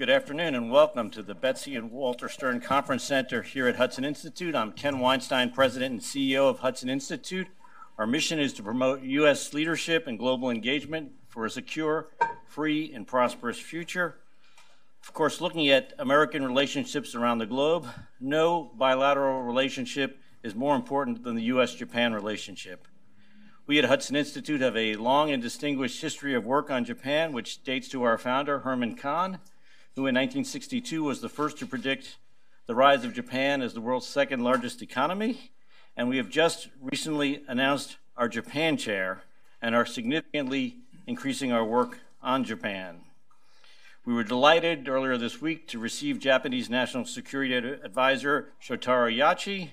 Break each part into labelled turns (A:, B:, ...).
A: Good afternoon and welcome to the Betsy and Walter Stern Conference Center here at Hudson Institute. I'm Ken Weinstein, President and CEO of Hudson Institute. Our mission is to promote U.S. leadership and global engagement for a secure, free, and prosperous future. Of course, looking at American relationships around the globe, no bilateral relationship is more important than the U.S.-Japan relationship. We at Hudson Institute have a long and distinguished history of work on Japan, which dates to our founder, Herman Kahn, who in 1962 was the first to predict the rise of Japan as the world's second largest economy. And we have just recently announced our Japan chair and are significantly increasing our work on Japan. We were delighted earlier this week to receive Japanese National Security Advisor Shotaro Yachi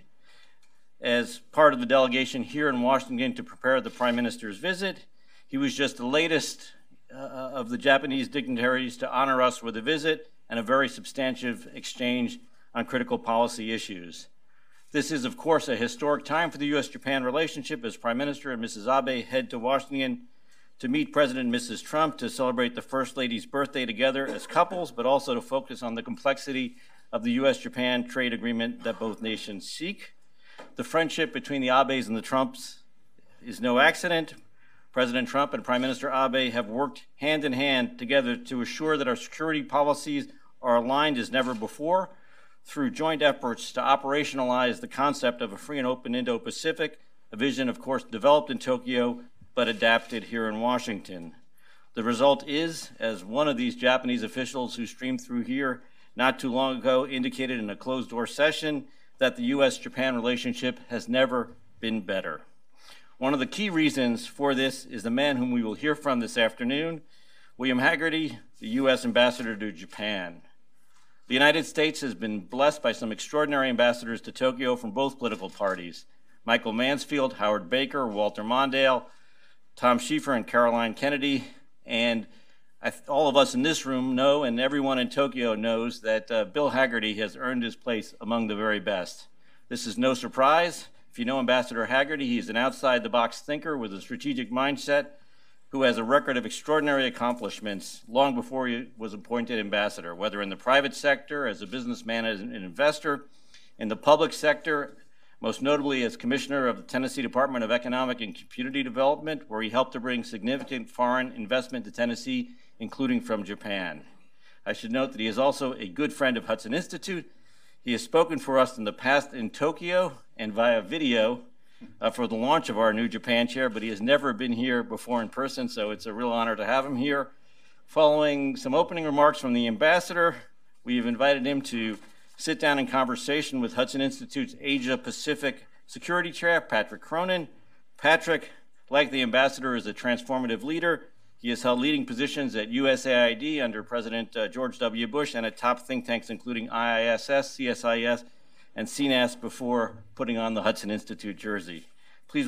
A: as part of the delegation here in Washington to prepare the Prime Minister's visit. He was just the latest of the Japanese dignitaries to honor us with a visit and a very substantive exchange on critical policy issues. This is, of course, a historic time for the U.S.-Japan relationship as Prime Minister and Mrs. Abe head to Washington to meet President and Mrs. Trump to celebrate the First Lady's birthday together as couples, but also to focus on the complexity of the U.S.-Japan trade agreement that both nations seek. The friendship between the Abes and the Trumps is no accident. President Trump and Prime Minister Abe have worked hand in hand together to assure that our security policies are aligned as never before through joint efforts to operationalize the concept of a free and open Indo-Pacific, a vision, of course, developed in Tokyo but adapted here in Washington. The result is, as one of these Japanese officials who streamed through here not too long ago indicated in a closed-door session, that the U.S.-Japan relationship has never been better. One of the key reasons for this is the man whom we will hear from this afternoon, William Hagerty, the U.S. Ambassador to Japan. The United States has been blessed by some extraordinary ambassadors to Tokyo from both political parties: Michael Mansfield, Howard Baker, Walter Mondale, Tom Schiefer, and Caroline Kennedy. And all of us in this room know, and everyone in Tokyo knows, that Bill Hagerty has earned his place among the very best. This is no surprise. If you know Ambassador Hagerty, he is an outside-the-box thinker with a strategic mindset who has a record of extraordinary accomplishments long before he was appointed ambassador, whether in the private sector, as a businessman, as an investor, in the public sector, most notably as commissioner of the Tennessee Department of Economic and Community Development, where he helped to bring significant foreign investment to Tennessee, including from Japan. I should note that he is also a good friend of Hudson Institute. He has spoken for us in the past in Tokyo and via video for the launch of our new Japan chair, but he has never been here before in person, so it's a real honor to have him here. Following some opening remarks from the ambassador, we have invited him to sit down in conversation with Hudson Institute's Asia-Pacific Security Chair, Patrick Cronin. Patrick, like the ambassador, is a transformative leader. He has held leading positions at USAID under President George W. Bush and at top think tanks including IISS, CSIS, and CNAS before putting on the Hudson Institute jersey. Please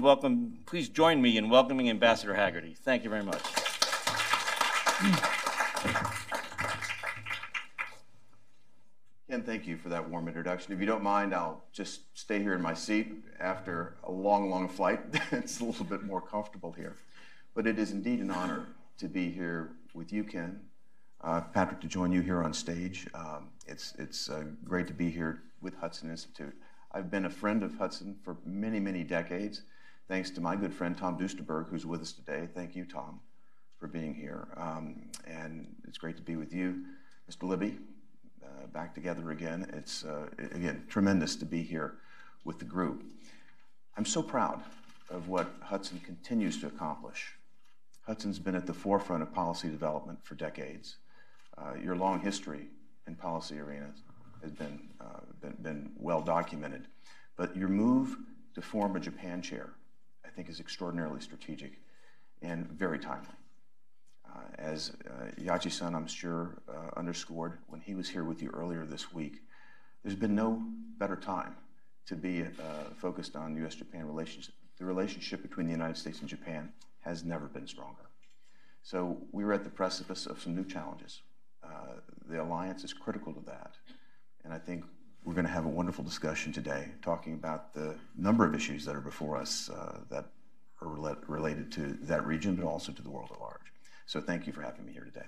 A: join me in welcoming Ambassador Hagerty. Thank you very much.
B: Ken, thank you for that warm introduction. If you don't mind, I'll just stay here in my seat. After a long, long flight, it's a little bit more comfortable here. But it is indeed an honor to be here with you, Ken. Patrick, to join you here on stage. It's great to be here with Hudson Institute. I've been a friend of Hudson for many, many decades, thanks to my good friend Tom Duesterberg, who's with us today. Thank you, Tom, for being here. And it's great to be with you, Mr. Libby, back together again. It's, again, tremendous to be here with the group. I'm so proud of what Hudson continues to accomplish. Hudson's been at the forefront of policy development for decades. Your long history in policy arenas has been well documented. But your move to form a Japan chair, I think, is extraordinarily strategic and very timely. As Yachi-san, I'm sure, underscored when he was here with you earlier this week, there's been no better time to be focused on U.S.-Japan relations. The relationship between the United States and Japan has never been stronger. So we were at the precipice of some new challenges. The alliance is critical to that. And I think we're going to have a wonderful discussion today talking about the number of issues that are before us that are related to that region, but also to the world at large. So thank you for having me here today.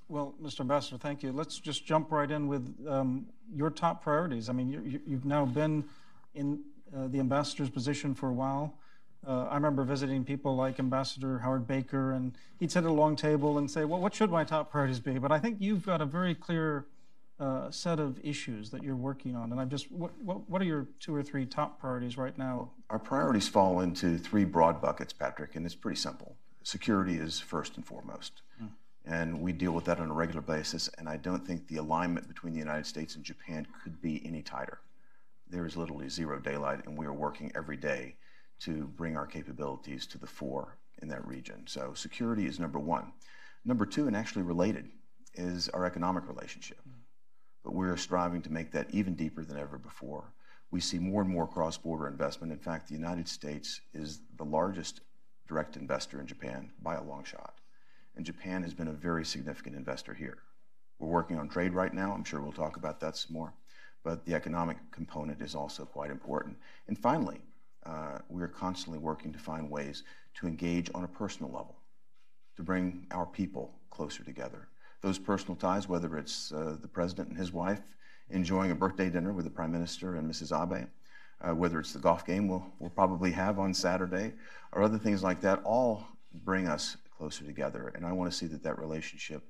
C: Well, Mr. Ambassador, thank you. Let's just jump right in with your top priorities. I mean, you've now been in the ambassador's position for a while. I remember visiting people like Ambassador Howard Baker, and he'd sit at a long table and say, well, what should my top priorities be? But I think you've got a very clear set of issues that you're working on. And I'm just, what are your 2 or 3 top priorities right now?
B: Our priorities fall into 3 broad buckets, Patrick, and it's pretty simple. Security is first and foremost. And we deal with that on a regular basis, and I don't think the alignment between the United States and Japan could be any tighter. There is literally zero daylight, and we are working every day to bring our capabilities to the fore in that region. So security is number 1. Number 2, and actually related, is our economic relationship. But we're striving to make that even deeper than ever before. We see more and more cross-border investment. In fact, the United States is the largest direct investor in Japan by a long shot. And Japan has been a very significant investor here. We're working on trade right now. I'm sure we'll talk about that some more. But the economic component is also quite important. And finally, we are constantly working to find ways to engage on a personal level, to bring our people closer together. Those personal ties, whether it's the president and his wife enjoying a birthday dinner with the Prime Minister and Mrs. Abe, whether it's the golf game we'll probably have on Saturday, or other things like that, all bring us closer together. And I want to see that that relationship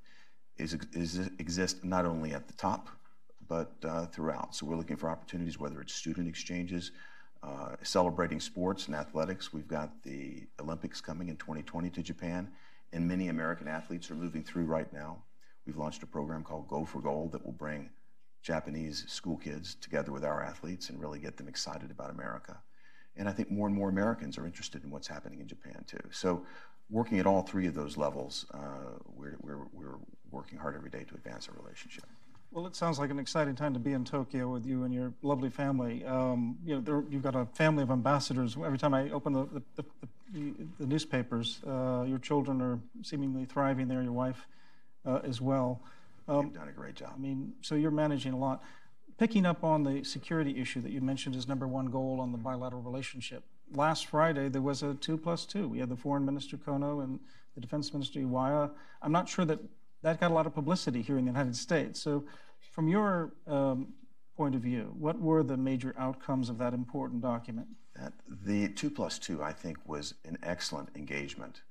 B: exists not only at the top, but throughout. So we're looking for opportunities, whether it's student exchanges, celebrating sports and athletics. We've got the Olympics coming in 2020 to Japan, and many American athletes are moving through right now. We've launched a program called Go for Gold that will bring Japanese school kids together with our athletes and really get them excited about America. And I think more and more Americans are interested in what's happening in Japan too. So working at all 3 of those levels, we're working hard every day to advance our relationship.
C: Well, it sounds like an exciting time to be in Tokyo with you and your lovely family. You've got a family of ambassadors. Every time I open the newspapers, your children are seemingly thriving there, your wife as well.
B: You've done a great job.
C: I mean, so you're managing a lot. Picking up on the security issue that you mentioned as number 1 goal on the bilateral relationship. Last Friday, there was a 2+2. We had the Foreign Minister Kono and the Defense Minister Iwaya. I'm not sure that got a lot of publicity here in the United States. So from your point of view, what were the major outcomes of that important document?
B: The 2+2, I think, was an excellent engagement.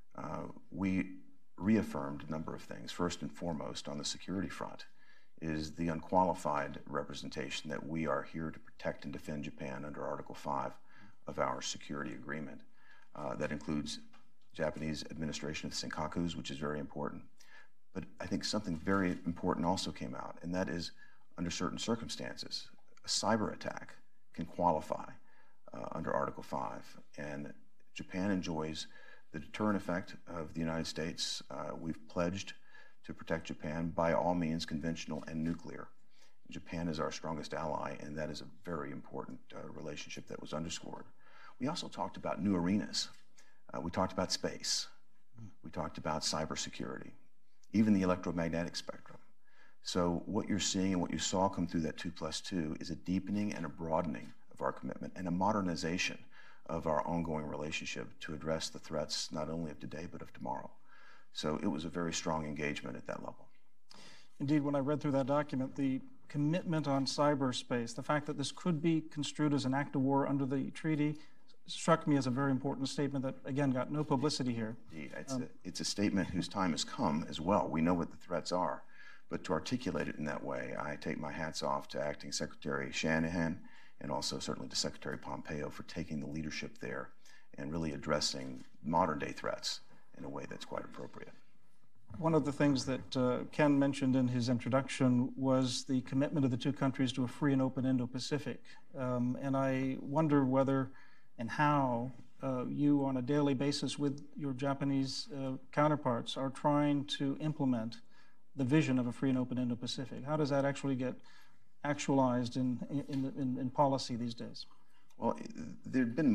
B: We reaffirmed a number of things. First and foremost, on the security front, is the unqualified representation that we are here to protect and defend Japan under Article 5 of our security agreement. That includes Japanese administration of Senkakus, which is very important. But I think something very important also came out, and that is, under certain circumstances, a cyber attack can qualify under Article 5. And Japan enjoys the deterrent effect of the United States. We've pledged to protect Japan by all means, conventional and nuclear. Japan is our strongest ally, and that is a very important relationship that was underscored. We also talked about new arenas. We talked about space. We talked about cybersecurity, even the electromagnetic spectrum. So what you're seeing and what you saw come through that 2+2 is a deepening and a broadening of our commitment and a modernization of our ongoing relationship to address the threats not only of today but of tomorrow. So it was a very strong engagement at that level.
C: Indeed, when I read through that document, the commitment on cyberspace, the fact that this could be construed as an act of war under the treaty, struck me as a very important statement that, again, got no publicity here.
B: Indeed. It's a statement whose time has come as well. We know what the threats are, but to articulate it in that way, I take my hats off to Acting Secretary Shanahan and also certainly to Secretary Pompeo for taking the leadership there and really addressing modern-day threats in a way that's quite appropriate.
C: One of the things that Ken mentioned in his introduction was the commitment of the 2 countries to a free and open Indo-Pacific. And I wonder whether and how you, on a daily basis with your Japanese counterparts, are trying to implement the vision of a free and open Indo-Pacific. How does that actually get actualized in policy these days?
B: Well, there had been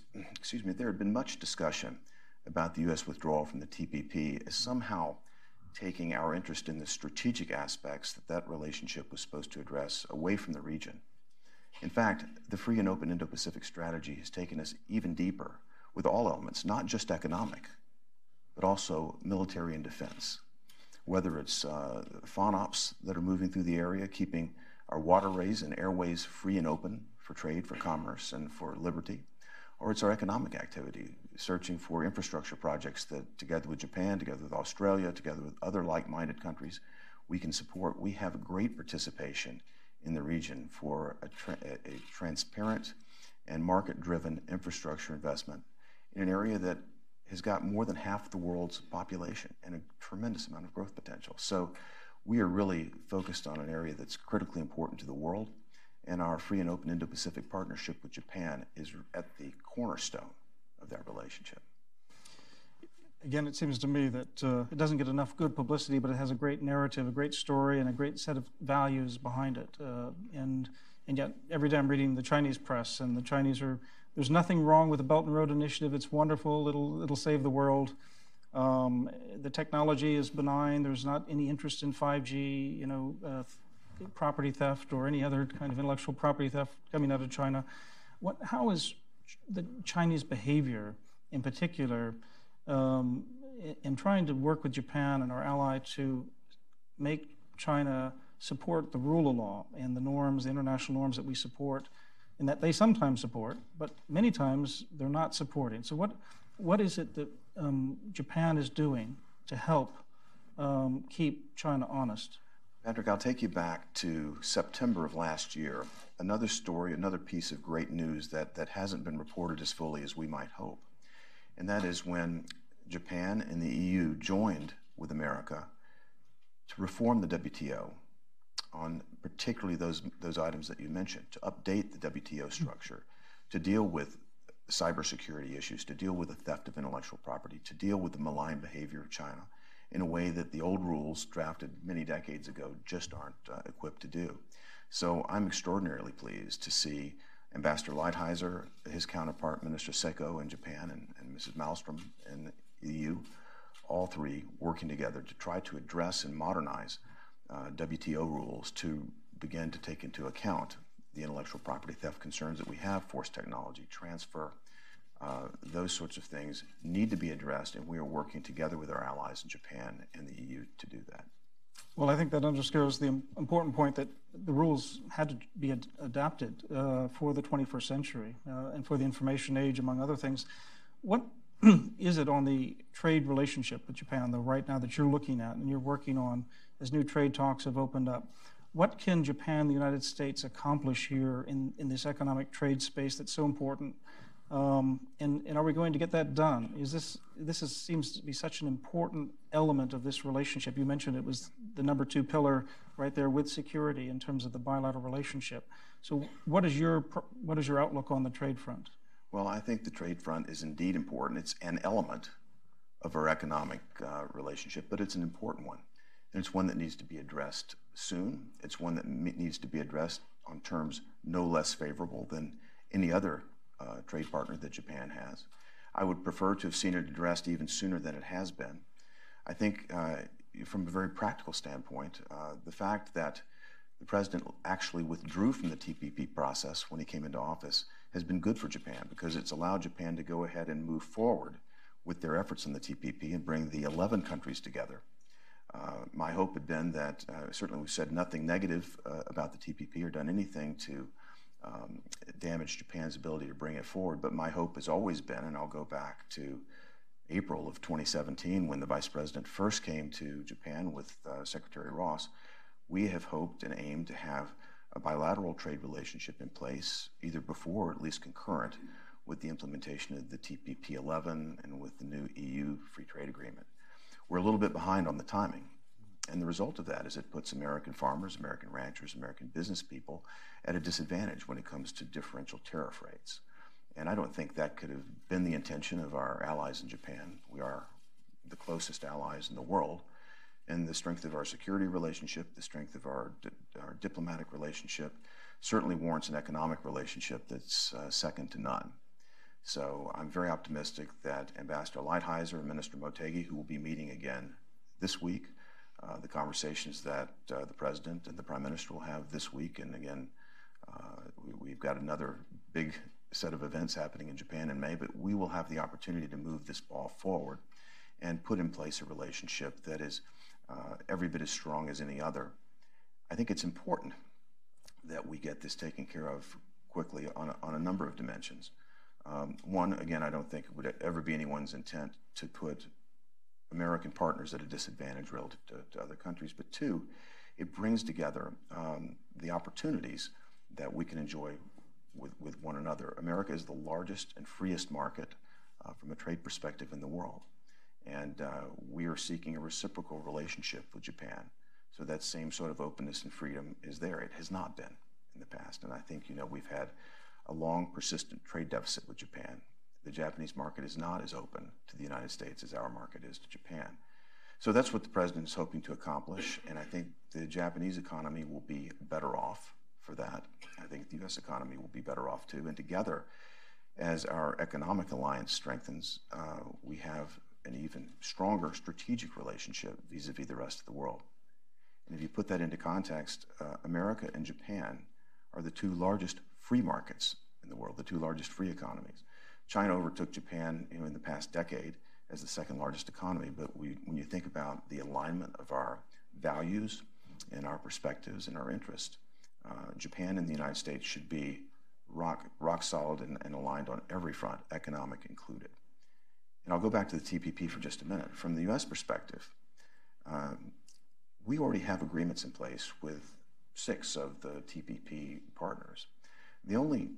B: much discussion about the U.S. withdrawal from the TPP as somehow taking our interest in the strategic aspects that relationship was supposed to address away from the region. In fact, the free and open Indo-Pacific strategy has taken us even deeper with all elements, not just economic, but also military and defense. whether it's FONOPs that are moving through the area, keeping our waterways and airways free and open for trade, for commerce, and for liberty, or it's our economic activity, searching for infrastructure projects that, together with Japan, together with Australia, together with other like-minded countries, we can support. We have great participation in the region for a transparent and market-driven infrastructure investment in an area that has got more than half the world's population and a tremendous amount of growth potential. So we are really focused on an area that's critically important to the world, and our free and open Indo-Pacific partnership with Japan is at the cornerstone of that relationship.
C: Again, it seems to me that it doesn't get enough good publicity, but it has a great narrative, a great story, and a great set of values behind it. And yet, every day I'm reading the Chinese press, and the Chinese are, there's nothing wrong with the Belt and Road Initiative. It's wonderful. It'll save the world. The technology is benign. There's not any interest in 5G, property theft or any other kind of intellectual property theft coming out of China. How is the Chinese behavior, in particular, in trying to work with Japan and our ally to make China support the rule of law and the norms, the international norms that we support, and that they sometimes support, but many times they're not supporting. So what is it that Japan is doing to help keep China honest?
B: Patrick, I'll take you back to September of last year. Another story, another piece of great news that hasn't been reported as fully as we might hope. And that is when Japan and the EU joined with America to reform the WTO on particularly those items that you mentioned, to update the WTO structure, to deal with cybersecurity issues, to deal with the theft of intellectual property, to deal with the malign behavior of China in a way that the old rules drafted many decades ago just aren't equipped to do. So I'm extraordinarily pleased to see Ambassador Lighthizer, his counterpart, Minister Seko in Japan, and Mrs. Malmström in the EU, all three working together to try to address and modernize WTO rules to begin to take into account the intellectual property theft concerns that we have, forced technology transfer. Those sorts of things need to be addressed, and we are working together with our allies in Japan and the EU to do that.
C: Well, I think that underscores the important point that the rules had to be adapted for the 21st century and for the information age, among other things. What is it on the trade relationship with Japan, though, right now that you're looking at and you're working on as new trade talks have opened up? What can Japan, the United States, accomplish here in this economic trade space that's so important? And are we going to get that done? Seems to be such an important element of this relationship. You mentioned it was the number 2 pillar right there with security in terms of the bilateral relationship. So what is your outlook on the trade front?
B: Well, I think the trade front is indeed important. It's an element of our economic relationship, but it's an important one. And it's one that needs to be addressed soon. It's one that needs to be addressed on terms no less favorable than any other trade partner that Japan has. I would prefer to have seen it addressed even sooner than it has been. I think from a very practical standpoint, the fact that the president actually withdrew from the TPP process when he came into office has been good for Japan, because it's allowed Japan to go ahead and move forward with their efforts in the TPP and bring the 11 countries together. My hope had been that, certainly we've said nothing negative about the TPP or done anything to damage Japan's ability to bring it forward, but my hope has always been, and I'll go back to April of 2017 when the Vice President first came to Japan with Secretary Ross, we have hoped and aimed to have a bilateral trade relationship in place, either before or at least concurrent with the implementation of the TPP 11 and with the new EU Free Trade Agreement. We're a little bit behind on the timing. And the result of that is it puts American farmers, American ranchers, American business people at a disadvantage when it comes to differential tariff rates. And I don't think that could have been the intention of our allies in Japan. We are the closest allies in the world. And the strength of our security relationship, the strength of our diplomatic relationship certainly warrants an economic relationship that's second to none. So I'm very optimistic that Ambassador Lighthizer and Minister Motegi, who will be meeting again this week, the conversations that the President and the Prime Minister will have this week, and again, we've got another big set of events happening in Japan in May, but we will have the opportunity to move this ball forward and put in place a relationship that is every bit as strong as any other. I think it's important that we get this taken care of quickly on a number of dimensions. One, again, I don't think it would ever be anyone's intent to put American partners at a disadvantage relative to other countries, but two, it brings together the opportunities that we can enjoy with one another. America is the largest and freest market from a trade perspective in the world, and we are seeking a reciprocal relationship with Japan. So that same sort of openness and freedom is there. It has not been in the past, and I think we've had a long, persistent trade deficit with Japan. The Japanese market is not as open to the United States as our market is to Japan. So that's what the president is hoping to accomplish, and I think the Japanese economy will be better off for that. I think the U.S. economy will be better off too, and together, as our economic alliance strengthens, we have an even stronger strategic relationship vis-a-vis the rest of the world. And if you put that into context, America and Japan are the two largest free markets in the world, the two largest free economies. China overtook Japan in the past decade as the second largest economy, but when you think about the alignment of our values and our perspectives and our interests, Japan and the United States should be rock solid and aligned on every front, economic included. And I'll go back to the TPP for just a minute. From the U.S. perspective, we already have agreements in place with 6 of the TPP partners. The only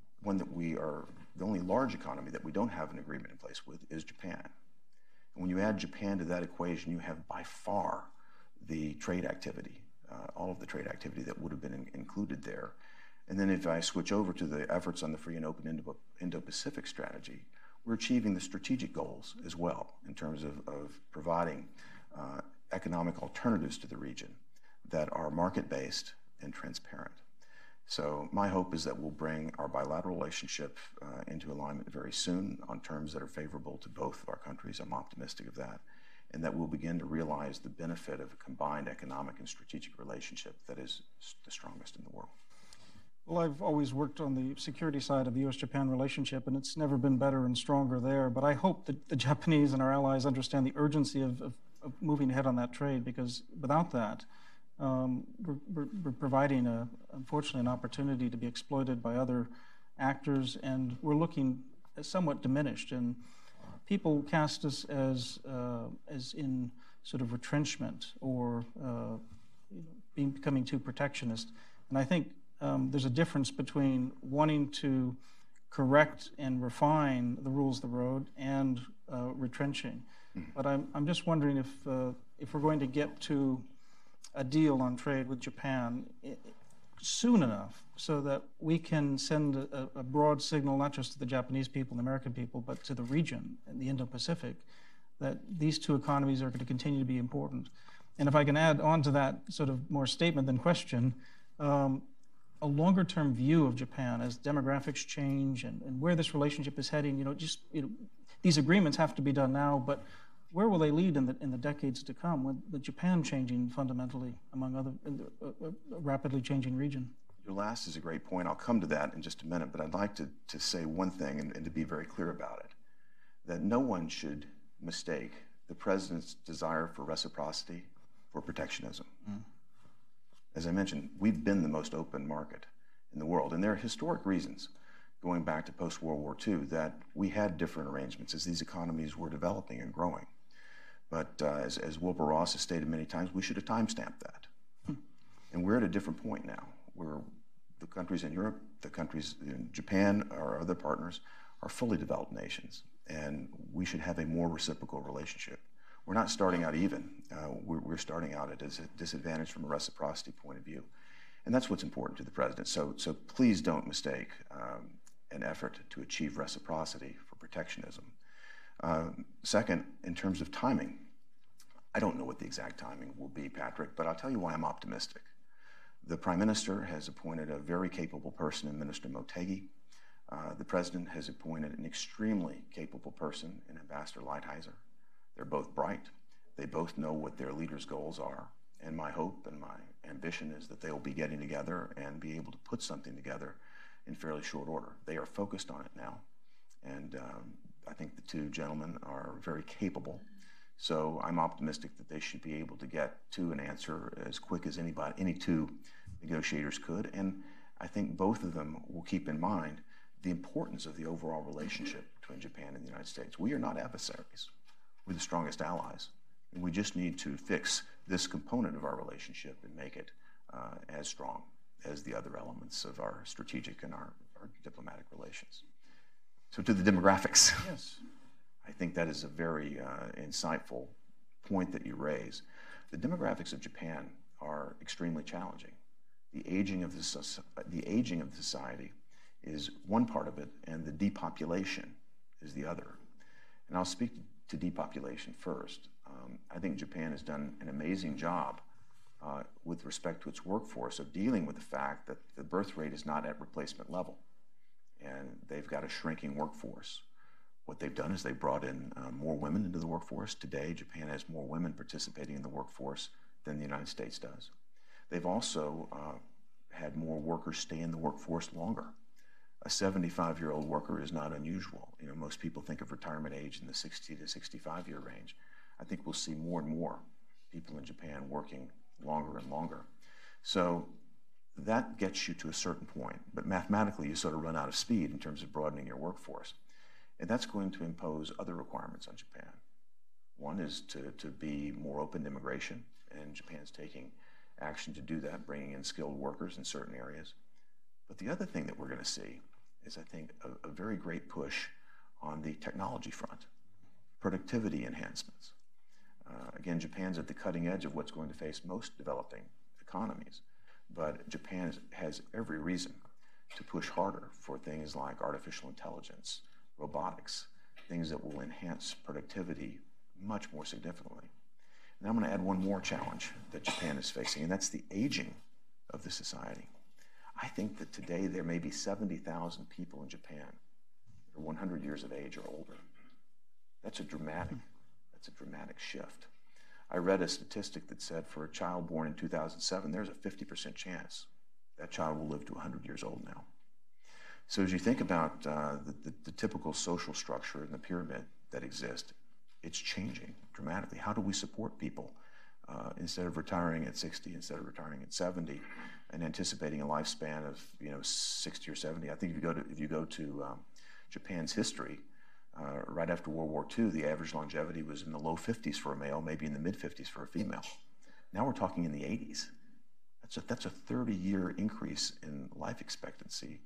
B: large economy that we don't have an agreement in place with is Japan. And when you add Japan to that equation, you have by far the trade activity, all of the trade activity that would have been included there. And then if I switch over to the efforts on the free and open Indo-Pacific strategy, we're achieving the strategic goals as well in terms of providing economic alternatives to the region that are market-based and transparent. So my hope is that we'll bring our bilateral relationship into alignment very soon on terms that are favorable to both of our countries. I'm optimistic of that. And that we'll begin to realize the benefit of a combined economic and strategic relationship that is the strongest in the world.
C: Well, I've always worked on the security side of the U.S.-Japan relationship, and it's never been better and stronger there. But I hope that the Japanese and our allies understand the urgency of moving ahead on that trade, because without that, we're providing, unfortunately, an opportunity to be exploited by other actors, and we're looking somewhat diminished. And people cast us as in sort of retrenchment or becoming too protectionist. And I think there's a difference between wanting to correct and refine the rules of the road and retrenching. But I'm just wondering if we're going to get to a deal on trade with Japan soon enough so that we can send a broad signal, not just to the Japanese people and the American people, but to the region and the Indo-Pacific, that these two economies are going to continue to be important. And if I can add on to that sort of more statement than question, a longer-term view of Japan as demographics change and where this relationship is heading, these agreements have to be done now, but where will they lead in the decades to come with Japan changing fundamentally among other a rapidly changing region?
B: Your last is a great point. I'll come to that in just a minute, but I'd like to say one thing and to be very clear about it, that no one should mistake the president's desire for reciprocity for protectionism. As I mentioned, we've been the most open market in the world, and there are historic reasons going back to post-World War II that we had different arrangements as these economies were developing and growing. But as Wilbur Ross has stated many times, we should have time-stamped that. And we're at a different point now, where the countries in Europe, the countries in Japan, our other partners, are fully developed nations, and we should have a more reciprocal relationship. We're not starting out even. We're starting out at a disadvantage from a reciprocity point of view. And that's what's important to the president. So please don't mistake an effort to achieve reciprocity for protectionism. Second, in terms of timing, I don't know what the exact timing will be, Patrick, but I'll tell you why I'm optimistic. The Prime Minister has appointed a very capable person in Minister Motegi. The President has appointed an extremely capable person in Ambassador Lighthizer. They're both bright. They both know what their leaders' goals are. And my hope and my ambition is that they will be getting together and be able to put something together in fairly short order. They are focused on it now. And I think the two gentlemen are very capable So I'm optimistic that they should be able to get to an answer as quick as any two negotiators could. And I think both of them will keep in mind the importance of the overall relationship between Japan and the United States. We are not adversaries. We're the strongest allies. And we just need to fix this component of our relationship and make it as strong as the other elements of our strategic and our diplomatic relations. So to the demographics.
C: Yes.
B: I think that is a very insightful point that you raise. The demographics of Japan are extremely challenging. The aging of the society is one part of it, and the depopulation is the other. And I'll speak to depopulation first. I think Japan has done an amazing job with respect to its workforce of dealing with the fact that the birth rate is not at replacement level, and they've got a shrinking workforce. What they've done is they brought in more women into the workforce. Today, Japan has more women participating in the workforce than the United States does. They've also had more workers stay in the workforce longer. A 75-year-old worker is not unusual. You know, most people think of retirement age in the 60 to 65-year range. I think we'll see more and more people in Japan working longer and longer. So that gets you to a certain point, but mathematically you sort of run out of speed in terms of broadening your workforce. And that's going to impose other requirements on Japan. One is to be more open to immigration, and Japan's taking action to do that, bringing in skilled workers in certain areas. But the other thing that we're going to see is, I think, a very great push on the technology front, productivity enhancements. Again, Japan's at the cutting edge of what's going to face most developing economies, but Japan has every reason to push harder for things like artificial intelligence, robotics, things that will enhance productivity much more significantly. And I'm going to add one more challenge that Japan is facing, and that's the aging of the society. I think that today there may be 70,000 people in Japan that are 100 years of age or older. That's a dramatic shift. I read a statistic that said for a child born in 2007, there's a 50% chance that child will live to 100 years old now. So as you think about the typical social structure and the pyramid that exists, it's changing dramatically. How do we support people instead of retiring at 60, instead of retiring at 70, and anticipating a lifespan of 60 or 70? I think if you go to Japan's history, right after World War II, the average longevity was in the low 50s for a male, maybe in the mid 50s for a female. Now we're talking in the 80s. That's a 30-year increase in life expectancy,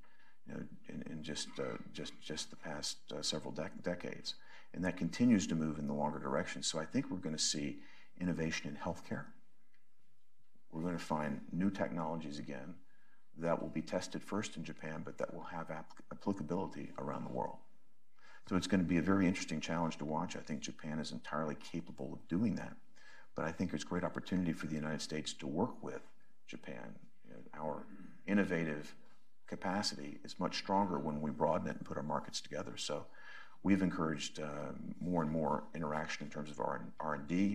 B: in just the past several decades. And that continues to move in the longer direction. So I think we're going to see innovation in healthcare. We're going to find new technologies again that will be tested first in Japan, but that will have applicability around the world. So it's going to be a very interesting challenge to watch. I think Japan is entirely capable of doing that. But I think there's great opportunity for the United States to work with Japan. Our innovative capacity is much stronger when we broaden it and put our markets together. So we've encouraged more and more interaction in terms of R&D,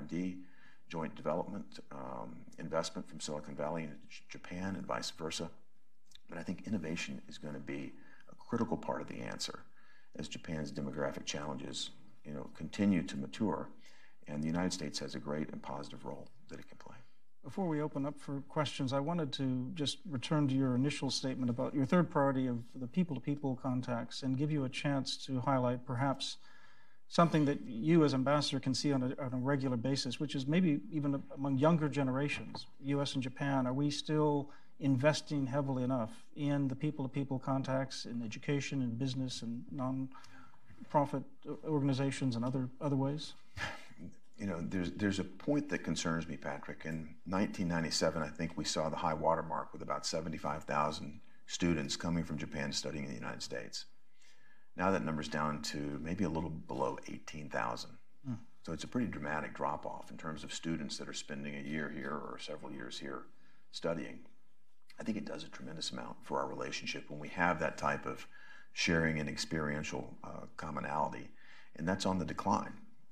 B: joint development, investment from Silicon Valley into Japan and vice versa. But I think innovation is going to be a critical part of the answer as Japan's demographic challenges continue to mature, and the United States has a great and positive role that it can play.
C: Before we open up for questions, I wanted to just return to your initial statement about your third priority of the people-to-people contacts and give you a chance to highlight perhaps something that you as ambassador can see on a regular basis, which is maybe even among younger generations, U.S. and Japan. Are we still investing heavily enough in the people-to-people contacts in education and business and non-profit organizations and other ways?
B: There's a point that concerns me, Patrick. In 1997, I think we saw the high water mark with about 75,000 students coming from Japan studying in the United States. Now that number's down to maybe a little below 18,000. So it's a pretty dramatic drop-off in terms of students that are spending a year here or several years here studying. I think it does a tremendous amount for our relationship when we have that type of sharing and experiential commonality, and that's on the decline.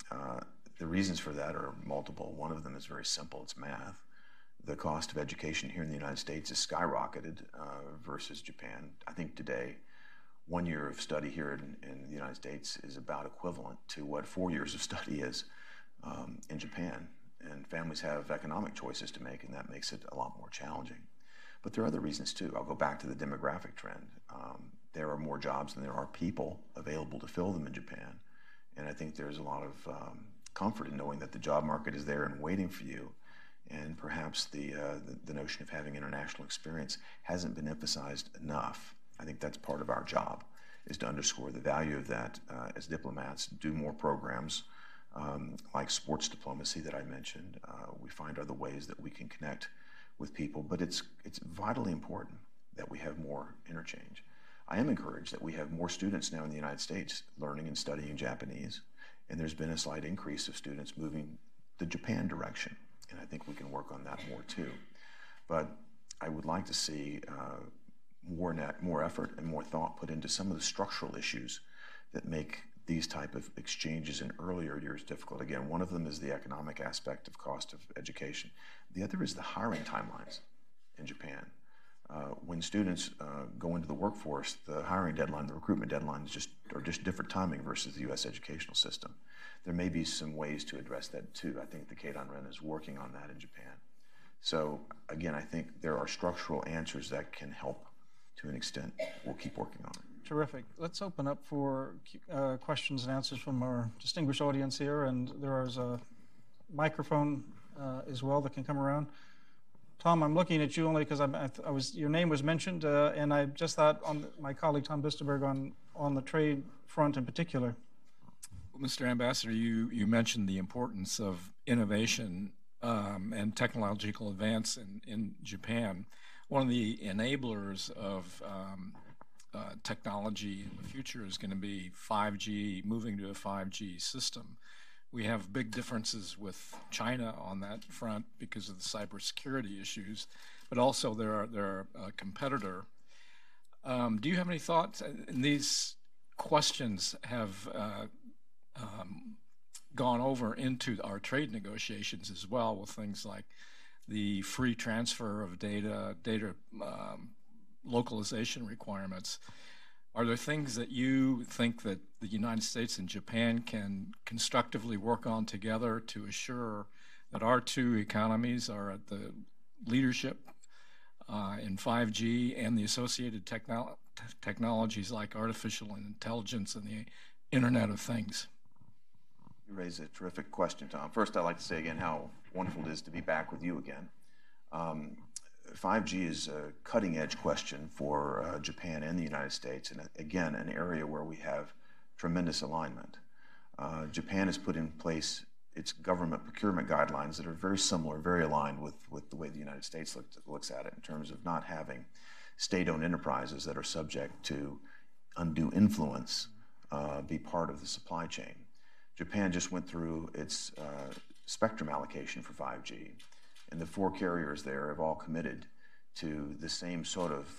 B: The reasons for that are multiple. One of them is very simple. It's math. The cost of education here in the United States is skyrocketed versus Japan. I think today, 1 year of study here in the United States is about equivalent to what 4 years of study is in Japan. And families have economic choices to make, and that makes it a lot more challenging. But there are other reasons too. I'll go back to the demographic trend. There are more jobs than there are people available to fill them in Japan. And I think there's a lot of comfort in knowing that the job market is there and waiting for you. And perhaps the notion of having international experience hasn't been emphasized enough. I think that's part of our job, is to underscore the value of that as diplomats, do more programs like sports diplomacy that I mentioned. We find other ways that we can connect with people, but it's vitally important that we have more interchange. I am encouraged that we have more students now in the United States learning and studying Japanese, and there's been a slight increase of students moving the Japan direction, and I think we can work on that more too. But I would like to see more effort and more thought put into some of the structural issues that make these type of exchanges in earlier years difficult. Again, one of them is the economic aspect of cost of education. The other is the hiring timelines in Japan. When students go into the workforce, the hiring deadline, the recruitment deadlines are just different timing versus the U.S. educational system. There may be some ways to address that too. I think the Keidanren is working on that in Japan. So again, I think there are structural answers that can help to an extent. We'll keep working on it.
C: Terrific. Let's open up for questions and answers from our distinguished audience here, and there is a microphone as well that can come around. Tom, I'm looking at you only because your name was mentioned, and I just thought on my colleague Tom Bisterberg on the trade front in particular.
D: Well, Mr. Ambassador, you mentioned the importance of innovation and technological advance in Japan. One of the enablers of technology in the future is going to be 5G, moving to a 5G system. We have big differences with China on that front because of the cybersecurity issues, but also they're a competitor. Do you have any thoughts? And these questions have gone over into our trade negotiations as well, with things like the free transfer of data localization requirements. Are there things that you think that the United States and Japan can constructively work on together to assure that our two economies are at the leadership in 5G and the associated technologies like artificial intelligence and the Internet of Things?
B: You raise a terrific question, Tom. First, I'd like to say again how wonderful it is to be back with you again. 5G is a cutting-edge question for Japan and the United States, and again, an area where we have tremendous alignment. Japan has put in place its government procurement guidelines that are very similar, very aligned with the way the United States looks at it in terms of not having state-owned enterprises that are subject to undue influence be part of the supply chain. Japan just went through its spectrum allocation for 5G, and the 4 carriers there have all committed to the same sort of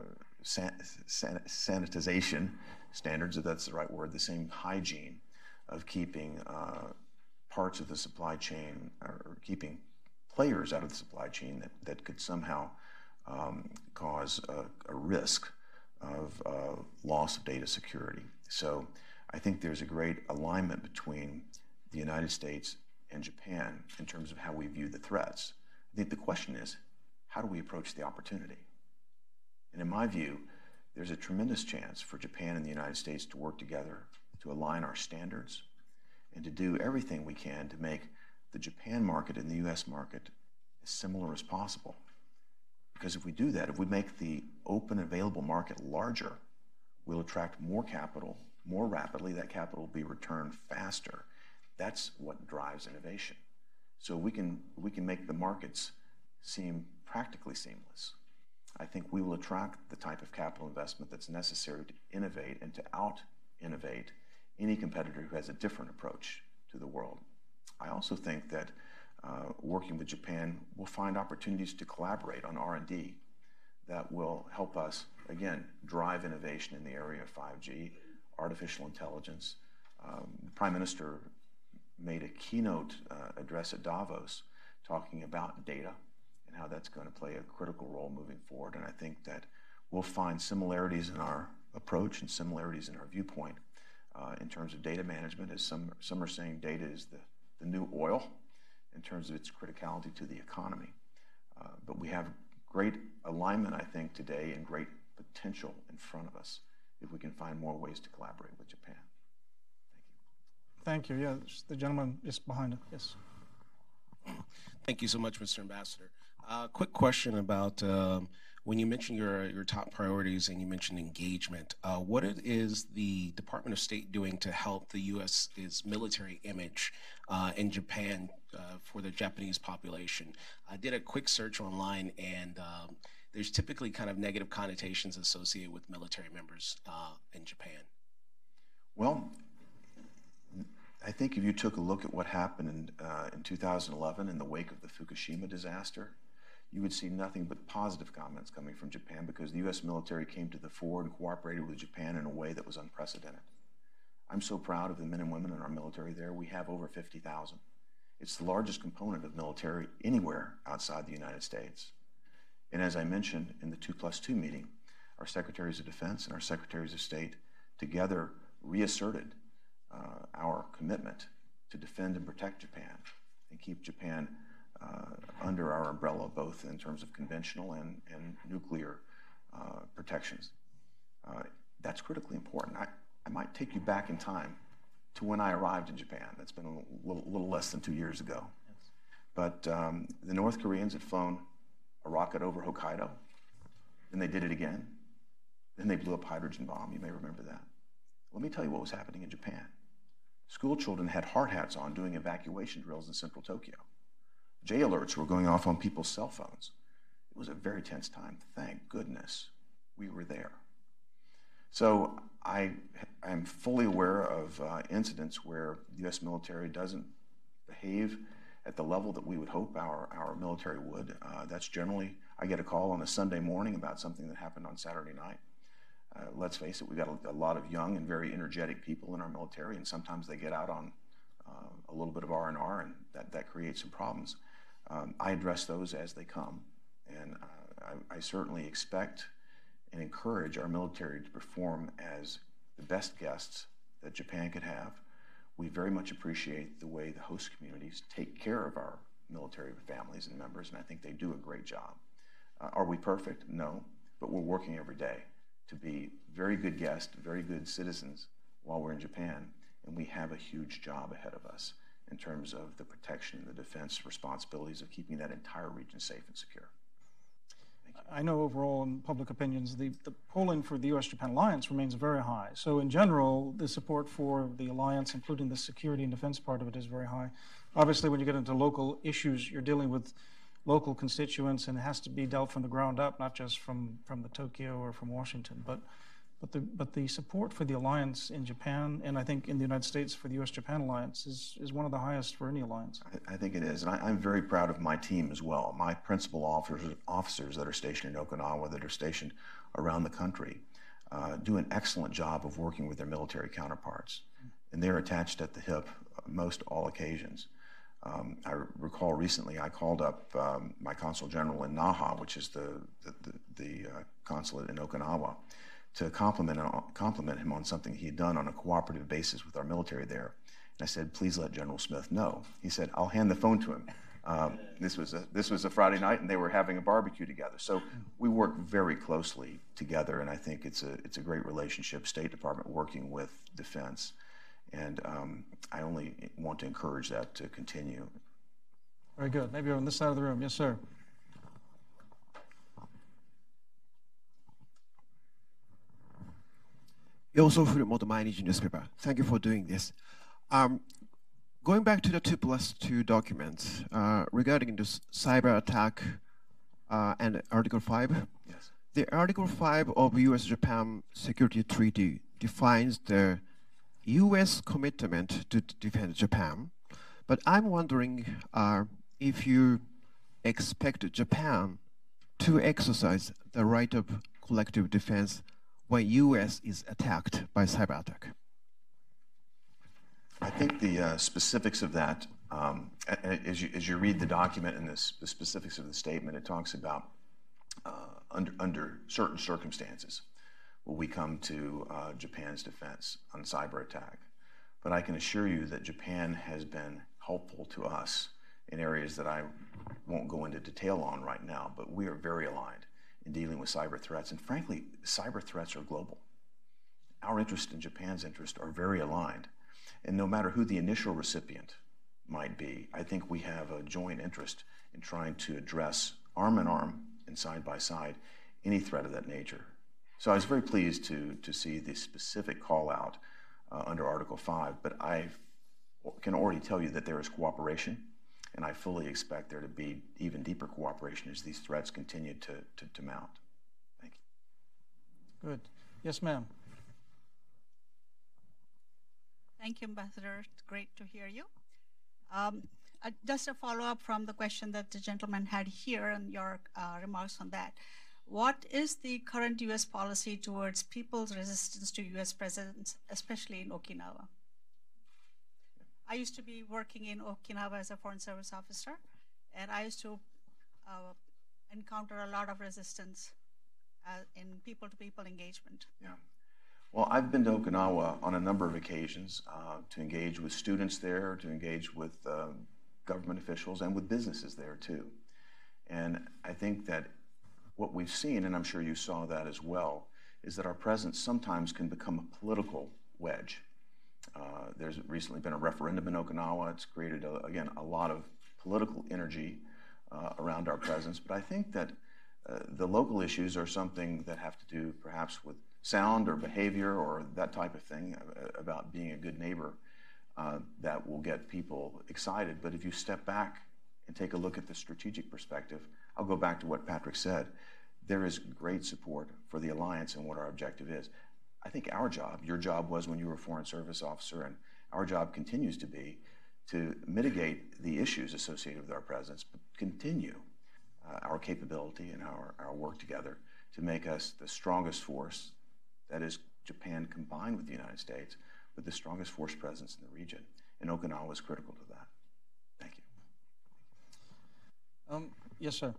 B: sanitization standards, if that's the right word, the same hygiene of keeping parts of the supply chain, or keeping players out of the supply chain that could somehow cause a risk of loss of data security. So I think there's a great alignment between the United States and Japan in terms of how we view the threats. I think the question is, how do we approach the opportunity? And in my view, there's a tremendous chance for Japan and the United States to work together to align our standards and to do everything we can to make the Japan market and the US market as similar as possible. Because if we do that, if we make the open available market larger, we'll attract more capital more rapidly. That capital will be returned faster. That's what drives innovation. So we can make the markets seem practically seamless. I think we will attract the type of capital investment that's necessary to innovate and to out-innovate any competitor who has a different approach to the world. I also think that working with Japan, we'll find opportunities to collaborate on R&D that will help us, again, drive innovation in the area of 5G, artificial intelligence. The Prime Minister made a keynote address at Davos talking about data and how that's going to play a critical role moving forward. And I think that we'll find similarities in our approach and similarities in our viewpoint in terms of data management, as some are saying data is the new oil in terms of its criticality to the economy. But we have great alignment, I think, today and great potential in front of us if we can find more ways to collaborate with Japan.
C: Thank you. Yeah, the gentleman just behind it. Yes.
E: Thank you so much, Mr. Ambassador. Quick question about when you mentioned your top priorities and you mentioned engagement, what is the Department of State doing to help the U.S.'s military image in Japan for the Japanese population? I did a quick search online, and there's typically kind of negative connotations associated with military members in Japan.
B: Well, I think if you took a look at what happened in 2011 in the wake of the Fukushima disaster, you would see nothing but positive comments coming from Japan because the U.S. military came to the fore and cooperated with Japan in a way that was unprecedented. I'm so proud of the men and women in our military there. We have over 50,000. It's the largest component of military anywhere outside the United States. And as I mentioned in the 2+2 meeting, our Secretaries of Defense and our Secretaries of State together reasserted our commitment to defend and protect Japan and keep Japan under our umbrella, both in terms of conventional and nuclear protections. That's critically important. I might take you back in time to when I arrived in Japan. That's been a little less than 2 years ago. Yes. But the North Koreans had flown a rocket over Hokkaido, then they did it again. Then they blew up a hydrogen bomb. You may remember that. Let me tell you what was happening in Japan. School children had hard hats on doing evacuation drills in central Tokyo. J alerts were going off on people's cell phones. It was a very tense time. Thank goodness we were there. So I am fully aware of incidents where the U.S. military doesn't behave at the level that we would hope our military would. That's generally, I get a call on a Sunday morning about something that happened on Saturday night. Let's face it, we've got a lot of young and very energetic people in our military, and sometimes they get out on a little bit of R&R, and that creates some problems. I address those as they come, and I certainly expect and encourage our military to perform as the best guests that Japan could have. We very much appreciate the way the host communities take care of our military families and members, and I think they do a great job. Are we perfect? No, but we're working every day to be very good guests, very good citizens while we're in Japan, and we have a huge job ahead of us in terms of the protection and the defense responsibilities of keeping that entire region safe and secure. Thank you.
C: I know overall in public opinions, the polling for the U.S.-Japan alliance remains very high. So in general, the support for the alliance, including the security and defense part of it, is very high. Obviously, when you get into local issues, you're dealing with local constituents, and it has to be dealt from the ground up, not just from the Tokyo or from Washington. But the support for the alliance in Japan, and I think in the United States for the U.S.-Japan alliance, is one of the highest for any alliance.
B: I think it is, and I'm very proud of my team as well. My principal officers that are stationed in Okinawa, that are stationed around the country, do an excellent job of working with their military counterparts, and they're attached at the hip most all occasions. I recall recently I called up my consul general in Naha, which is the consulate in Okinawa, to compliment him on something he had done on a cooperative basis with our military there. And I said, please let General Smith know. He said, I'll hand the phone to him. This was a Friday night, and they were having a barbecue together. So we work very closely together, and I think it's a great relationship, State Department working with Defense. And I only want to encourage that to continue.
C: Very good. Maybe on this side of the room. Yes, sir.
F: Also, Furumoto Mainichi newspaper. Thank you for doing this. Going back to the 2+2 documents regarding this cyber attack and Article 5.
B: Yes.
F: The Article 5 of U.S.-Japan Security Treaty defines the U.S. commitment to defend Japan, but I'm wondering if you expect Japan to exercise the right of collective defense when U.S. is attacked by cyber attack.
B: I think the specifics of that, as you read the document and the specifics of the statement, it talks about under certain circumstances will we come to Japan's defense on cyber attack. But I can assure you that Japan has been helpful to us in areas that I won't go into detail on right now, but we are very aligned in dealing with cyber threats. And frankly, cyber threats are global. Our interest and Japan's interest are very aligned. And no matter who the initial recipient might be, I think we have a joint interest in trying to address arm in arm and side by side any threat of that nature. So I was very pleased to see the specific call out under Article 5, but I can already tell you that there is cooperation, and I fully expect there to be even deeper cooperation as these threats continue to mount. Thank you.
C: Good. Yes, ma'am.
G: Thank you, Ambassador. It's great to hear you. Just a follow-up from the question that the gentleman had here and your remarks on that. What is the current U.S. policy towards people's resistance to U.S. presence, especially in Okinawa? I used to be working in Okinawa as a Foreign Service officer, and I used to encounter a lot of resistance in people-to-people engagement.
B: Yeah. Well, I've been to Okinawa on a number of occasions to engage with students there, to engage with government officials, and with businesses there too. And I think that what we've seen, and I'm sure you saw that as well, is that our presence sometimes can become a political wedge. There's recently been a referendum in Okinawa. It's created, again, a lot of political energy around our presence. But I think that the local issues are something that have to do perhaps with sound or behavior or that type of thing about being a good neighbor that will get people excited. But if you step back and take a look at the strategic perspective, I'll go back to what Patrick said. There is great support for the alliance and what our objective is. I think our job, your job was when you were a Foreign Service officer, and our job continues to be to mitigate the issues associated with our presence, but continue our capability and our work together to make us the strongest force, that is Japan combined with the United States, with the strongest force presence in the region. And Okinawa is critical to that. Thank you.
C: Yes, sir.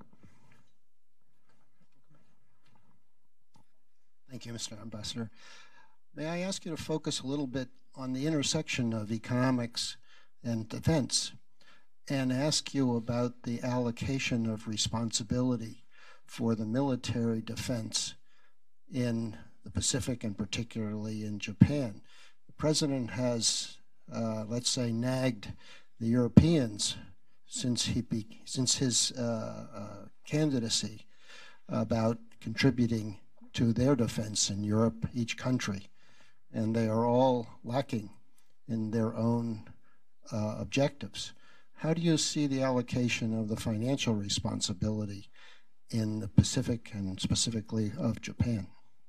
H: Thank you, Mr. Ambassador. May I ask you to focus a little bit on the intersection of economics and defense, and ask you about the allocation of responsibility for the military defense in the Pacific and particularly in Japan. The President has, let's say, nagged the Europeans since his candidacy about contributing to their defense in Europe, each country, and they are all lacking in their own objectives. How do you see the allocation of the financial responsibility in the Pacific and specifically of Japan?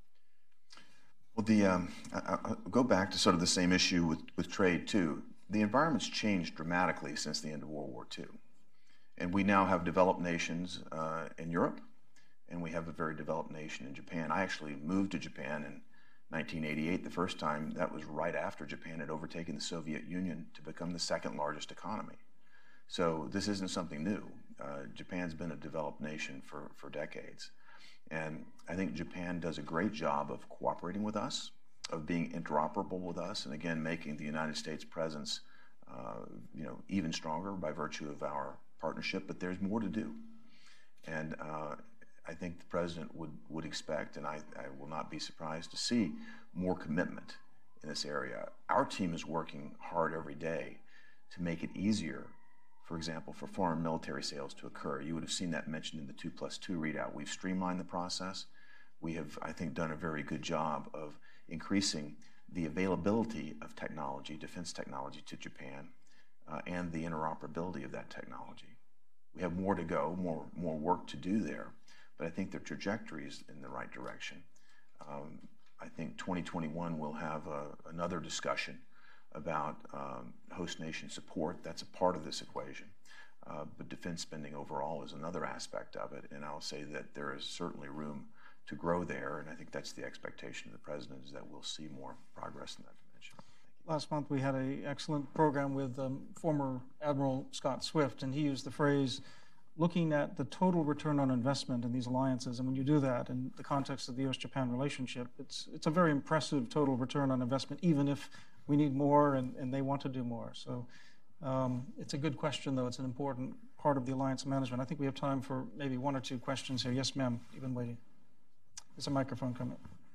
B: Well, I'll go back to sort of the same issue with trade too. The environment's changed dramatically since the end of World War II. And we now have developed nations in Europe, and we have a very developed nation in Japan. I actually moved to Japan in 1988, the first time. That was right after Japan had overtaken the Soviet Union to become the second largest economy. So this isn't something new. Japan's been a developed nation for decades. And I think Japan does a great job of cooperating with us, of being interoperable with us, and again, making the United States presence even stronger by virtue of our partnership, but there's more to do. And I think the President would expect, and I will not be surprised to see more commitment in this area. Our team is working hard every day to make it easier, for example, for foreign military sales to occur. You would have seen that mentioned in the 2+2 readout. We've streamlined the process. We have, I think, done a very good job of increasing the availability of technology, defense technology, to Japan, and the interoperability of that technology. We have more to go, more work to do there, but I think the trajectory is in the right direction. I think 2021 we'll have another discussion about host nation support. That's a part of this equation. But defense spending overall is another aspect of it, and I'll say that there is certainly room to grow there, and I think that's the expectation of the President, is that we'll see more progress in that dimension.
C: Last month we had an excellent program with former Admiral Scott Swift, and he used the phrase, looking at the total return on investment in these alliances. And when you do that in the context of the U.S.-Japan relationship, it's a very impressive total return on investment, even if we need more and they want to do more. So It's a good question, though. It's an important part of the alliance management. I think we have time for maybe one or two questions here. Yes, ma'am. You've been waiting. There's a microphone coming.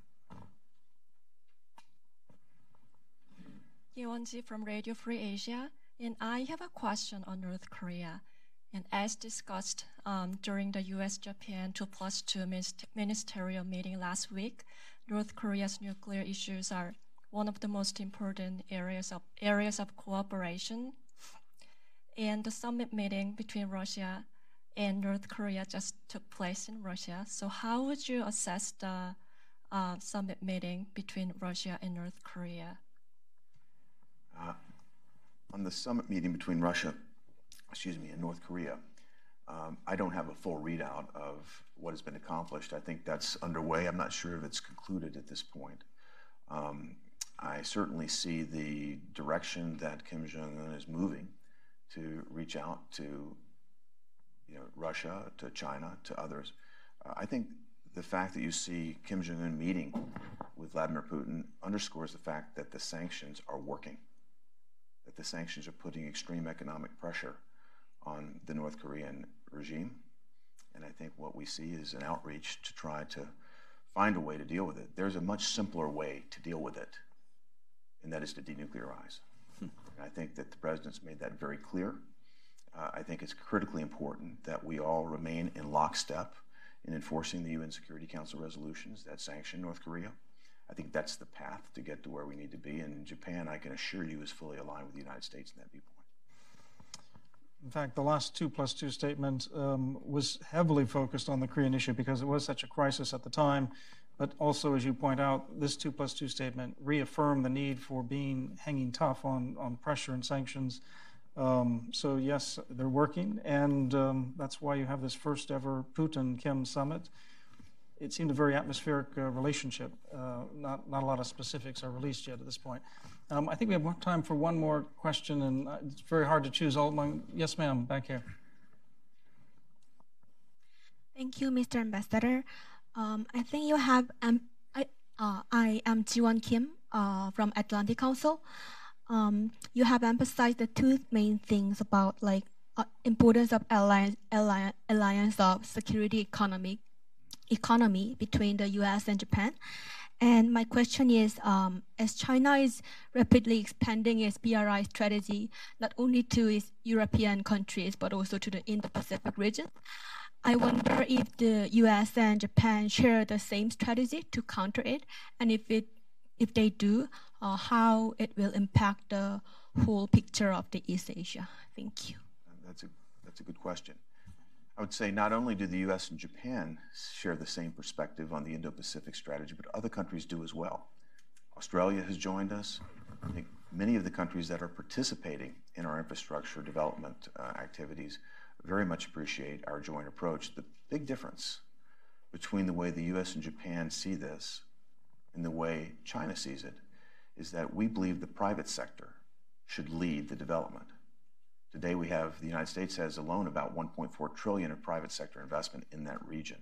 I: Yeonji from Radio Free Asia, and I have a question on North Korea. And as discussed during the U.S.-Japan 2+2 ministerial meeting last week, North Korea's nuclear issues are one of the most important areas of cooperation. And the summit meeting between Russia and North Korea just took place in Russia. So how would you assess the summit meeting between Russia and North Korea?
B: On the summit meeting between Russia, and North Korea, I don't have a full readout of what has been accomplished. I think that's underway. I'm not sure if it's concluded at this point. I certainly see the direction that Kim Jong-un is moving to reach out to Russia, to China, to others. I think the fact that you see Kim Jong-un meeting with Vladimir Putin underscores the fact that the sanctions are working, that the sanctions are putting extreme economic pressure on the North Korean regime. And I think what we see is an outreach to try to find a way to deal with it. There's a much simpler way to deal with it, and that is to denuclearize. And I think that the president's made that very clear. I think it's critically important that we all remain in lockstep in enforcing the UN Security Council resolutions that sanction North Korea. I think that's the path to get to where we need to be. And Japan, I can assure you, is fully aligned with the United States in that viewpoint.
C: In fact, the last 2+2 statement was heavily focused on the Korean issue because it was such a crisis at the time. But also, as you point out, this 2+2 statement reaffirmed the need for hanging tough on pressure and sanctions. So yes, they're working, and that's why you have this first ever Putin-Kim summit. It seemed a very atmospheric relationship. Not a lot of specifics are released yet at this point. I think we have more time for one more question, and it's very hard to choose all among. Yes, ma'am, back here.
J: Thank you, Mr. Ambassador. I think you have. I am Jiwon Kim from Atlantic Council. You have emphasized the two main things about importance of alliance of security economy between the U.S. and Japan. And my question is, as China is rapidly expanding its BRI strategy, not only to its European countries, but also to the Indo-Pacific region, I wonder if the U.S. and Japan share the same strategy to counter it, and if they do, how it will impact the whole picture of the East Asia. Thank you.
B: That's a good question. I would say not only do the U.S. and Japan share the same perspective on the Indo-Pacific strategy, but other countries do as well. Australia has joined us. I think many of the countries that are participating in our infrastructure development activities very much appreciate our joint approach. The big difference between the way the U.S. and Japan see this and the way China sees it is that we believe the private sector should lead the development. Today the United States has alone about $1.4 trillion of private sector investment in that region.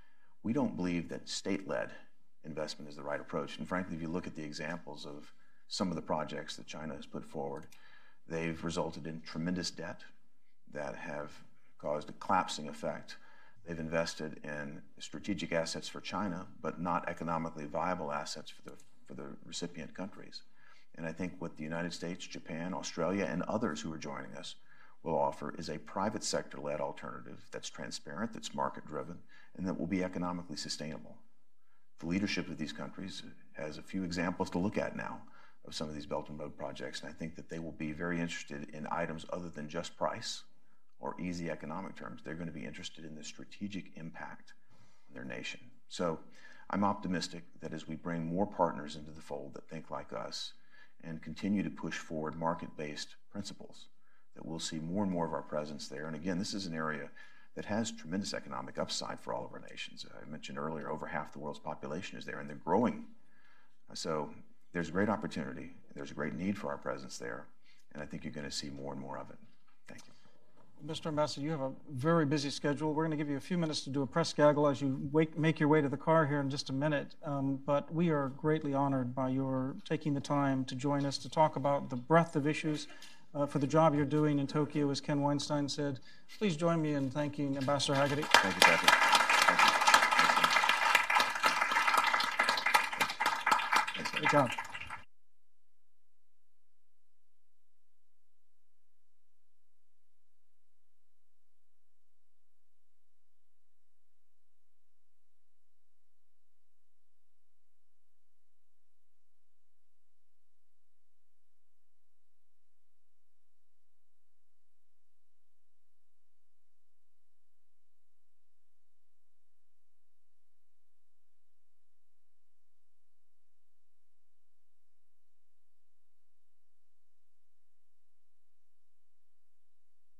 B: We don't believe that state-led investment is the right approach. And frankly, if you look at the examples of some of the projects that China has put forward, they've resulted in tremendous debt that have caused a collapsing effect. They've invested in strategic assets for China, but not economically viable assets for the recipient countries. And I think what the United States, Japan, Australia, and others who are joining us will offer is a private sector-led alternative that's transparent, that's market-driven, and that will be economically sustainable. The leadership of these countries has a few examples to look at now of some of these Belt and Road projects, and I think that they will be very interested in items other than just price or easy economic terms. They're going to be interested in the strategic impact on their nation. So I'm optimistic that as we bring more partners into the fold that think like us and continue to push forward market-based principles, that we'll see more and more of our presence there. And again, this is an area that has tremendous economic upside for all of our nations. I mentioned earlier, over half the world's population is there, and they're growing. So there's a great opportunity. There's a great need for our presence there, and I think you're going to see more and more of it. Thank you.
C: Mr. Ambassador, you have a very busy schedule. We're going to give you a few minutes to do a press gaggle as you make your way to the car here in just a minute. But we are greatly honored by your taking the time to join us to talk about the breadth of issues for the job you're doing in Tokyo. As Ken Weinstein said, please join me in thanking Ambassador Hagerty.
B: Thank you, Patrick. Thank you.
C: Good job.